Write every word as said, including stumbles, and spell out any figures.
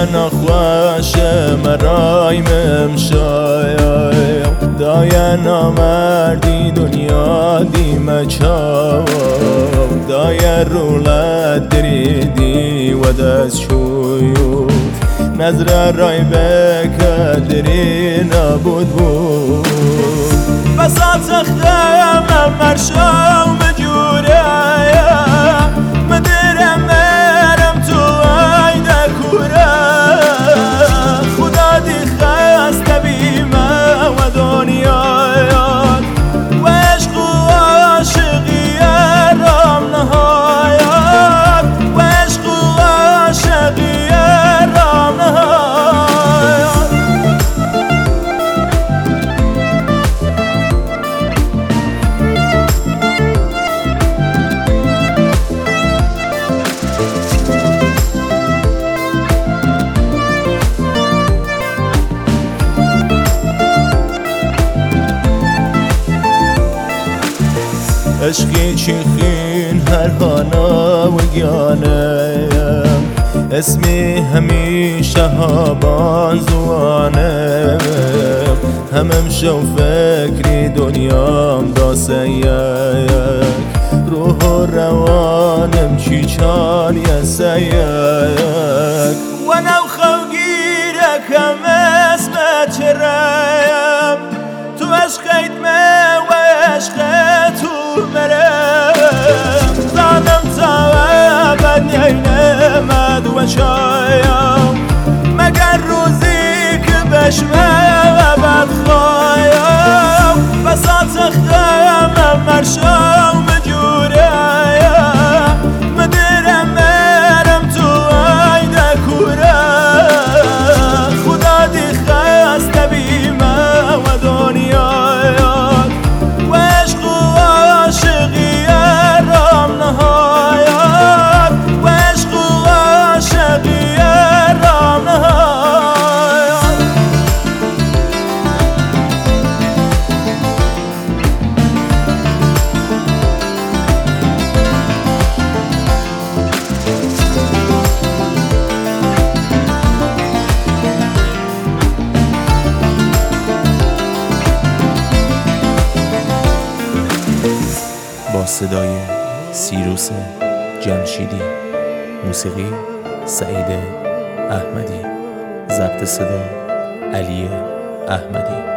نخواش مرایم امشای دای نامردی دنیا دیمه چاو دای رولت دریدی و دست شویو نظر رای بکدری نبود بود بسات خیمم مرشاو مجوره مدرم مرم تو عیده کوره خدا دی خست بیمه و دنیایات و عشق و عاشقی رام نهایات و عشق و عاشقی رام نهایات عشقی چیخین هر خانه و گیانه اسمی همیشه هابان زوانه همم شو فکری دنیام داسه یک روح و روانم چی چال یسه یک و نو خوگیره کم اسم چرم تو عشقیت me و عشق تو مرم زنم تا ابد نیمد و شایم مگر روزی که بشمه ابد خوایم بسات خیمم مرشام مجوره مدرم مرم تو عیده کوره خدا دی خست بیمه و دنیایات و عشق و عاشقی رام نهایات و عشق و عاشقی رام نهایات با صدای سیروس جمشیدی، موسیقی سعید احمدی، ضبط صدا علی احمدی.